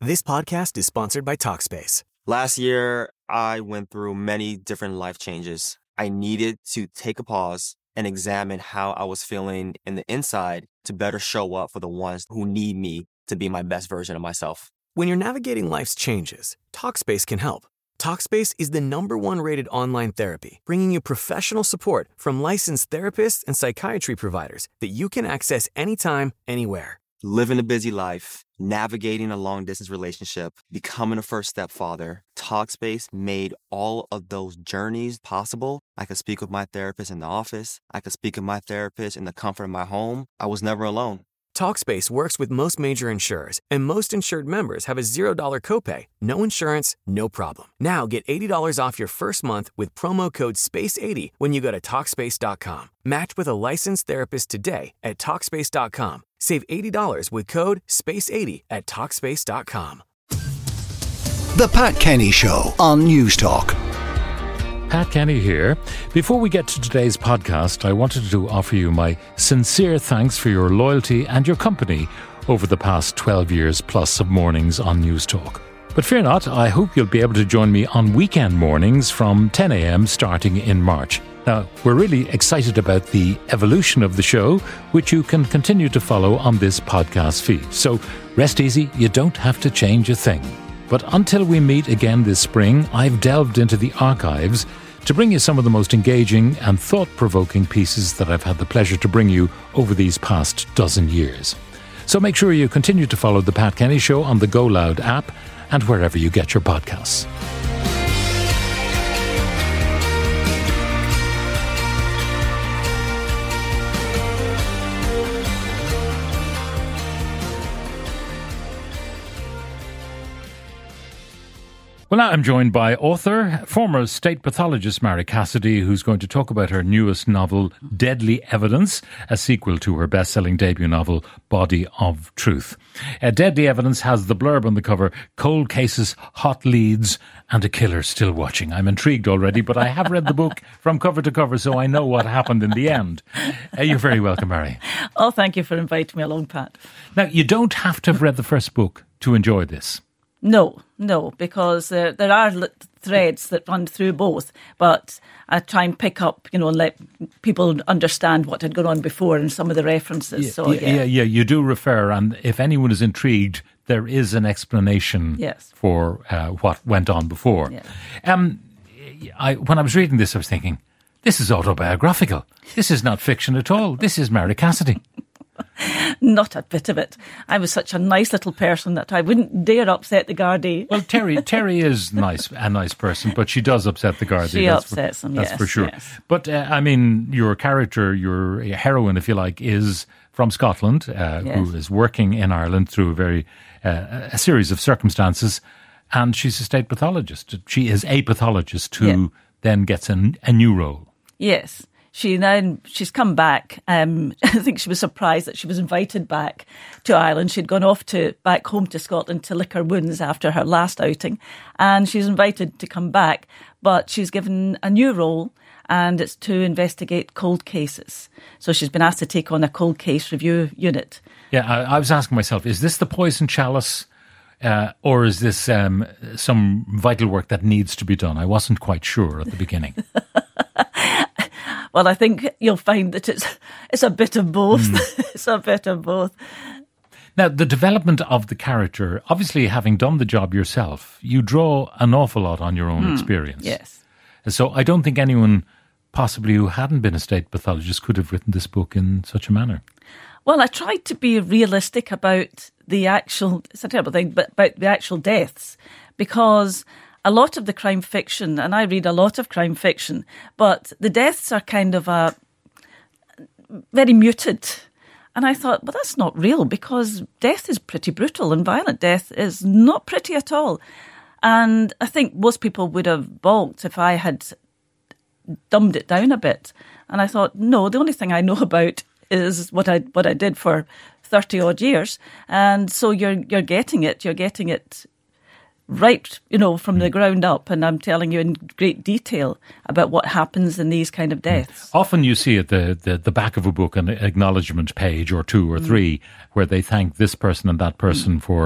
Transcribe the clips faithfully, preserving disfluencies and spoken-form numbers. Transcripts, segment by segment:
This podcast is sponsored by Talkspace. Last year, I went through many different life changes. I needed to take a pause and examine how I was feeling in the inside to better show up for the ones who need me to be my best version of myself. When you're navigating life's changes, Talkspace can help. Talkspace is the number one rated online therapy, bringing you professional support from licensed therapists and psychiatry providers that you can access anytime, anywhere. Living a busy life, navigating a long-distance relationship, becoming a first-step father, Talkspace made all of those journeys possible. I could speak with my therapist in the office. I could speak with my therapist in the comfort of my home. I was never alone. Talkspace works with most major insurers, and most insured members have a zero dollars copay. No insurance, no problem. Now get eighty dollars off your first month with promo code space eighty when you go to Talkspace dot com. Match with a licensed therapist today at Talkspace dot com. Save eighty dollars with code space eighty at Talkspace dot com. The Pat Kenny Show on News Talk. Pat Kenny here. Before we get to today's podcast, I wanted to offer you my sincere thanks for your loyalty and your company over the past twelve years plus of mornings on News Talk. But fear not, I hope you'll be able to join me on weekend mornings from ten a.m. starting in March. Now, we're really excited about the evolution of the show, which you can continue to follow on this podcast feed. So rest easy, you don't have to change a thing. But until we meet again this spring, I've delved into the archives to bring you some of the most engaging and thought-provoking pieces that I've had the pleasure to bring you over these past dozen years. So make sure you continue to follow The Pat Kenny Show on the Go Loud app and wherever you get your podcasts. Well, now I'm joined by author, former state pathologist Mary Cassidy, who's going to talk about her newest novel, Deadly Evidence, a sequel to her best-selling debut novel, Body of Truth. Uh, Deadly Evidence has the blurb on the cover, cold cases, hot leads, and a killer still watching. I'm intrigued already, but I have read the book from cover to cover, so I know what happened in the end. Uh, you're very welcome, Mary. Oh, thank you for inviting me along, Pat. Now, you don't have to have read the first book to enjoy this. No, no, because uh, there are threads that run through both, but I try and pick up, you know, and let people understand what had gone on before and some of the references. Yeah, so yeah, yeah. yeah, yeah, you do refer, and if anyone is intrigued, there is an explanation yes. for uh, what went on before. Yeah. Um, I, when I was reading this, I was thinking, this is autobiographical. This is not fiction at all. This is Mary Cassidy. Not a bit of it. I was such a nice little person that I wouldn't dare upset the Gardaí. Well, Terry Terry is nice, a nice person, but she does upset the Gardaí. She that's upsets for, them, That's yes, for sure. yes. But, uh, I mean, your character, your heroine, if you like, is from Scotland, uh, yes. who is working in Ireland through a very uh, a series of circumstances, and she's a state pathologist. She is a pathologist who yeah. then gets a, a new role. Yes. She now, she's come back. Um, I think she was surprised that she was invited back to Ireland. She'd gone off to back home to Scotland to lick her wounds after her last outing. And she's invited to come back, but she's given a new role, and it's to investigate cold cases. So she's been asked to take on a cold case review unit. Yeah, I, I was asking myself, is this the poison chalice? Uh, or is this um, some vital work that needs to be done? I wasn't quite sure at the beginning. Well, I think you'll find that it's it's a bit of both. Mm. It's a bit of both. Now, the development of the character, obviously having done the job yourself, you draw an awful lot on your own mm. experience. Yes. So I don't think anyone possibly who hadn't been a state pathologist could have written this book in such a manner. Well, I tried to be realistic about the actual, it's a terrible thing, but about the actual deaths, because a lot of the crime fiction, and I read a lot of crime fiction, but the deaths are kind of a very muted. And I thought, well, that's not real, because death is pretty brutal and violent death is not pretty at all. And I think most people would have balked if I had dumbed it down a bit. And I thought, no, the only thing I know about is what I what I did for thirty odd years. And so you're you're getting it, you're getting it right, you know, from the ground up, and I'm telling you in great detail about what happens in these kind of deaths. Often you see at the, the, the back of a book an acknowledgement page or two or three mm. where they thank this person and that person mm. for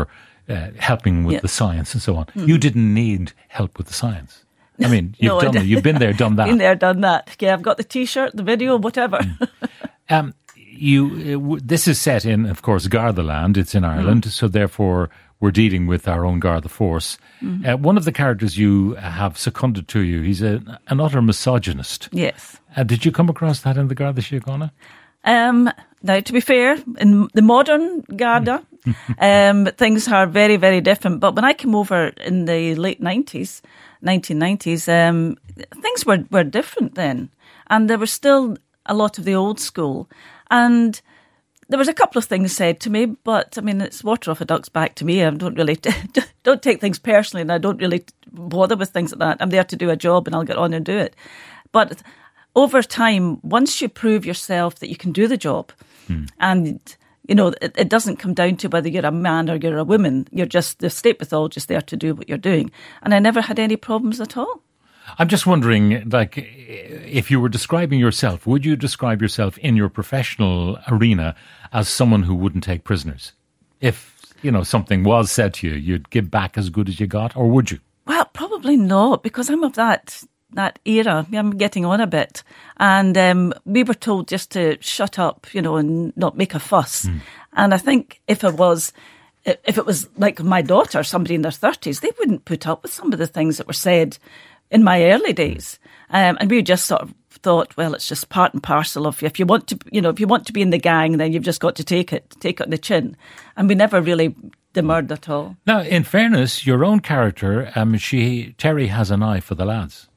uh, helping with Yeah. the science and so on. Mm-hmm. You didn't need help with the science. I mean, you've No, I done it. didn't. You've been there, done that. Been there, done that. Yeah, I've got the T-shirt, the video, whatever. Um, you, uh, w- this is set in, of course, Garda land. It's in Ireland, Mm. so therefore we're dealing with our own Garda force. Mm-hmm. Uh, one of the characters you have seconded to you, he's a, an utter misogynist. Yes. Uh, did you come across that in the Garda Síochána? Um, now, to be fair, in the modern Garda, um, things are very, very different. But when I came over in the late nineties, nineteen nineties, um, things were, were different then. And there was still a lot of the old school. And there was a couple of things said to me, but I mean, it's water off a duck's back to me. I don't really, don't take things personally, and I don't really bother with things like that. I'm there to do a job and I'll get on and do it. But over time, once you prove yourself that you can do the job, hmm. and you know, it, it doesn't come down to whether you're a man or you're a woman. You're just the state pathologist there to do what you're doing. And I never had any problems at all. I'm just wondering, like, if you were describing yourself, would you describe yourself in your professional arena as someone who wouldn't take prisoners? If, you know, something was said to you, you'd give back as good as you got, or would you? Well, probably not, because I'm of that that era. I'm getting on a bit. And um, we were told just to shut up, you know, and not make a fuss. Mm. And I think if it was... If it was like my daughter, somebody in their thirties, they wouldn't put up with some of the things that were said in my early days. Um, and we just sort of thought, well, it's just part and parcel of, if you want to, you know, if you want to be in the gang, then you've just got to take it, take it on the chin. And we never really demurred at all. Now, in fairness, your own character, um, she Terry has an eye for the lads.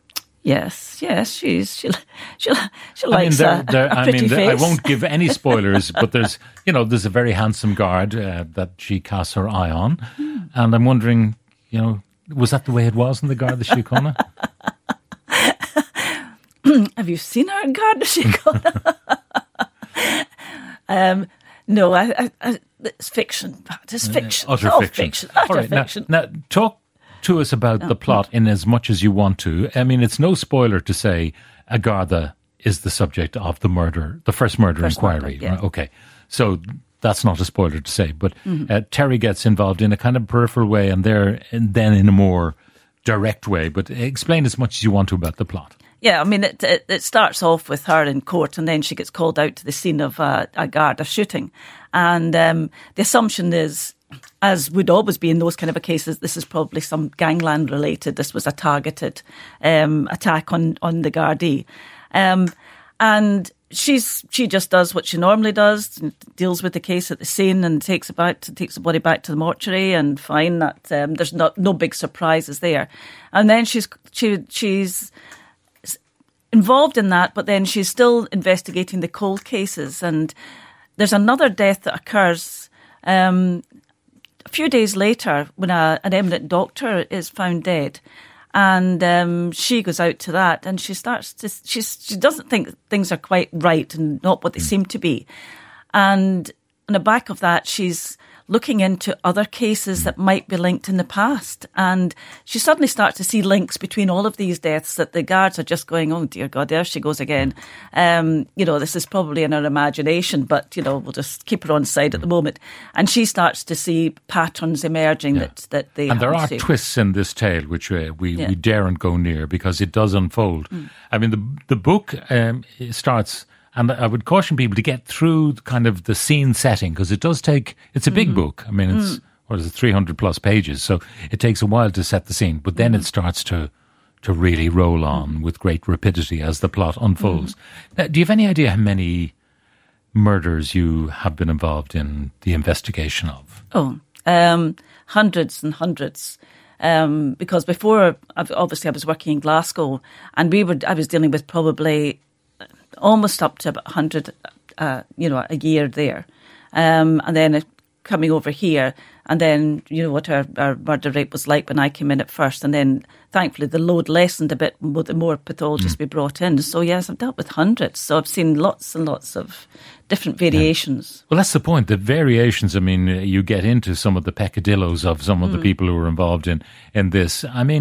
Yes, yes, she's she she she I likes mean, a, there, a I pretty mean, there, face. I won't give any spoilers, but there's, you know, there's a very handsome guard uh, that she casts her eye on, mm. and I'm wondering, you know, was that the way it was in the Garda Síochána? Have you seen her in Garda Síochána? um, no, I, I, I, it's fiction. It's fiction. Uh, utter oh, fiction. fiction. Utter All right, fiction. Now, now, talk to us about no. the plot in as much as you want to. I mean, it's no spoiler to say a Garda is the subject of the murder, the first murder first inquiry. Murder, yeah. Okay, so that's not a spoiler to say, but mm-hmm. uh, Terry gets involved in a kind of peripheral way, and there, and then in a more direct way. But explain as much as you want to about the plot. Yeah, I mean, it, it, it starts off with her in court, and then she gets called out to the scene of a, a Garda shooting. And um, the assumption is, as would always be in those kind of a cases, this is probably some gangland related. This was a targeted um, attack on, on the Gardaí. Um, and she's she just does what she normally does, deals with the case at the scene and takes it back to, takes the body back to the mortuary, and find that um, there's not no big surprises there. And then she's she she's involved in that, but then she's still investigating the cold cases. And there's another death that occurs um, a few days later when a, an eminent doctor is found dead. And um, she goes out to that, and she starts to, she's, she doesn't think things are quite right and not what they seem to be. And on the back of that, she's looking into other cases that might be linked in the past. And she suddenly starts to see links between all of these deaths that the guards are just going, oh, dear God, there she goes again. Um, you know, this is probably in her imagination, but, you know, we'll just keep her on side at the moment. And she starts to see patterns emerging yeah. that, that they And there are seen. twists in this tale which uh, we, yeah. we daren't go near because it does unfold. Mm. I mean, the, the book um, it starts... And I would caution people to get through kind of the scene setting, because it does take, it's a big mm. book. I mean, it's, mm. what is it, three hundred plus pages. So it takes a while to set the scene, but then mm. it starts to, to really roll on with great rapidity as the plot unfolds. Mm. Now, do you have any idea how many murders you have been involved in the investigation of? Oh, um, hundreds and hundreds. Um, because before, obviously I was working in Glasgow, and we were, I was dealing with probably almost up to about one hundred, uh, you know, a year there. Um, and then coming over here, and then, you know, what our, our murder rate was like when I came in at first. And then, thankfully, the load lessened a bit with the more pathologists mm. we brought in. So, yes, I've dealt with hundreds. So I've seen lots and lots of different variations. Yeah. Well, that's the point. The variations, I mean, you get into some of the peccadillos of some of mm. the people who were involved in, in this. I mean,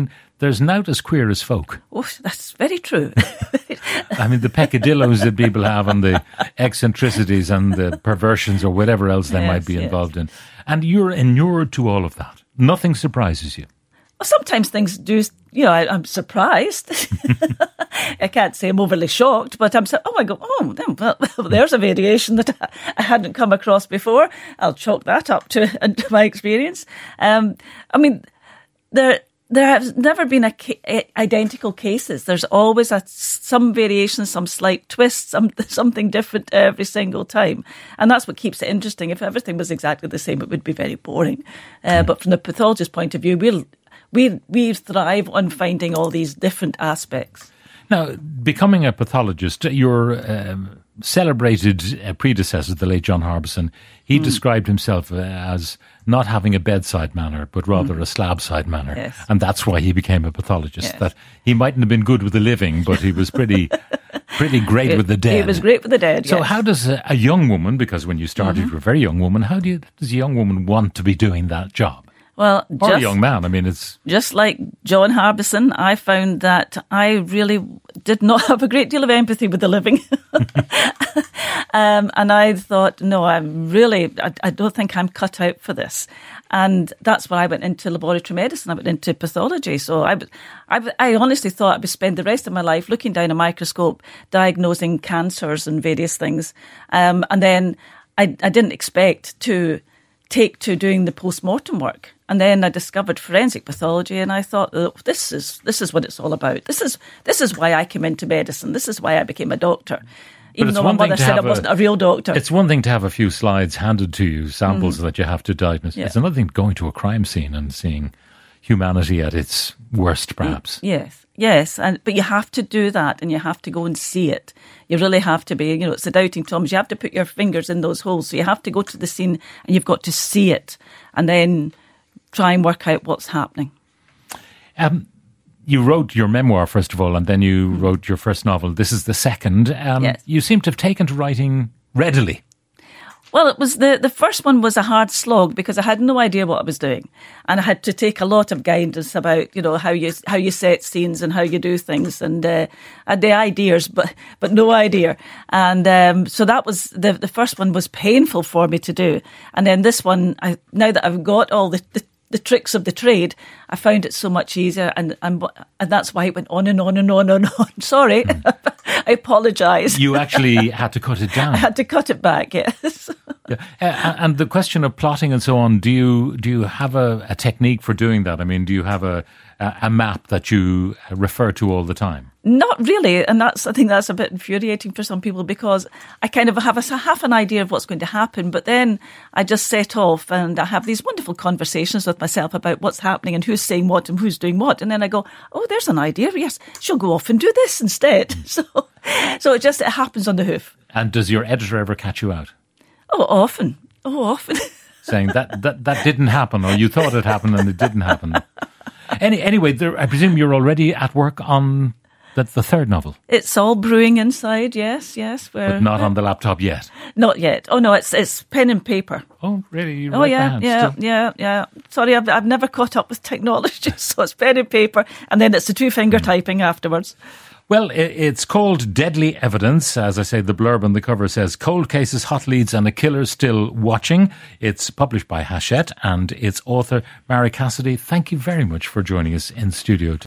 there's naught as queer as folk. Oh, that's very true. I mean, the peccadillos that people have and the eccentricities and the perversions or whatever else they Yes, might be yes. involved in. And you're inured to all of that. Nothing surprises you. Well, sometimes things do, you know, I, I'm surprised. I can't say I'm overly shocked, but I'm so, oh, I go, oh, then, well, there's a variation that I, I hadn't come across before. I'll chalk that up to, to my experience. Um, I mean, there there have never been a ca- identical cases. There's always a, some variation, some slight twist, some, something different every single time. And that's what keeps it interesting. If everything was exactly the same, it would be very boring. Uh, but from the pathologist's point of view, we'll We we thrive on finding all these different aspects. Now, becoming a pathologist, your um, celebrated uh, predecessor, the late John Harbison, he mm. described himself uh, as not having a bedside manner, but rather mm. a slab-side manner. Yes. And that's why he became a pathologist. Yes. That he mightn't have been good with the living, but he was pretty pretty great it, with the dead. He was great with the dead, So yes. how does a, a young woman, because when you started mm-hmm. you were a very young woman, how do you, does a young woman want to be doing that job? Well, or just, a young man, I mean, it's... Just like John Harbison, I found that I really did not have a great deal of empathy with the living. um, and I thought, no, I'm really, I, I don't think I'm cut out for this. And that's why I went into laboratory medicine. I went into pathology. So I, I, I honestly thought I would spend the rest of my life looking down a microscope, diagnosing cancers and various things. Um, and then I, I didn't expect to take to doing the post-mortem work. And then I discovered forensic pathology, and I thought, oh, this is this is what it's all about. This is this is why I came into medicine. This is why I became a doctor. Even though my mother said I wasn't a real doctor. It's one thing to have a few slides handed to you, samples mm-hmm. that you have to diagnose. Yeah. It's another thing going to a crime scene and seeing humanity at its worst, perhaps. Yes, yes, and but you have to do that, and you have to go and see it. You really have to be, you know, it's the doubting Thomas. You have to put your fingers in those holes. So you have to go to the scene, and you've got to see it, and then try and work out what's happening. Um, you wrote your memoir, first of all, and then you mm. wrote your first novel. This is the second. Um, yes. You seem to have taken to writing readily. Well, it was the, the first one was a hard slog because I had no idea what I was doing. And I had to take a lot of guidance about, you know, how you how you set scenes and how you do things. And uh, I had the ideas, but but no idea. And um, so that was, the, the first one was painful for me to do. And then this one, I, now that I've got all the, the the tricks of the trade, I found it so much easier, and and, and that's why it went on and on and on and on. Sorry, mm. I apologise. You actually had to cut it down. I had to cut it back, yes. Yeah. Uh, and the question of plotting and so on, do you do you have a, a technique for doing that? I mean, do you have a, a a map that you refer to all the time? Not really, and that's I think that's a bit infuriating for some people because I kind of have a half an idea of what's going to happen, but then I just set off and I have these wonderful conversations with myself about what's happening and who's saying what and who's doing what, and then I go, oh, there's an idea. Yes, she'll go off and do this instead. So, so it just it happens on the hoof. And does your editor ever catch you out? Oh, often. Oh, often. Saying that, that that didn't happen, or you thought it happened and it didn't happen. Any, anyway, there, I presume you're already at work on the, the third novel. It's all brewing inside, yes, yes. But not on the laptop yet? Not yet. Oh, no, it's it's pen and paper. Oh, really? You oh, write yeah, by hand yeah, still? yeah, yeah. Sorry, I've, I've never caught up with technology, so it's pen and paper, and then it's the two-finger mm. typing afterwards. Well, it's called Deadly Evidence. As I say, the blurb on the cover says, Cold Cases, Hot Leads and a Killer Still Watching. It's published by Hachette and its author, Mary Cassidy. Thank you very much for joining us in studio today.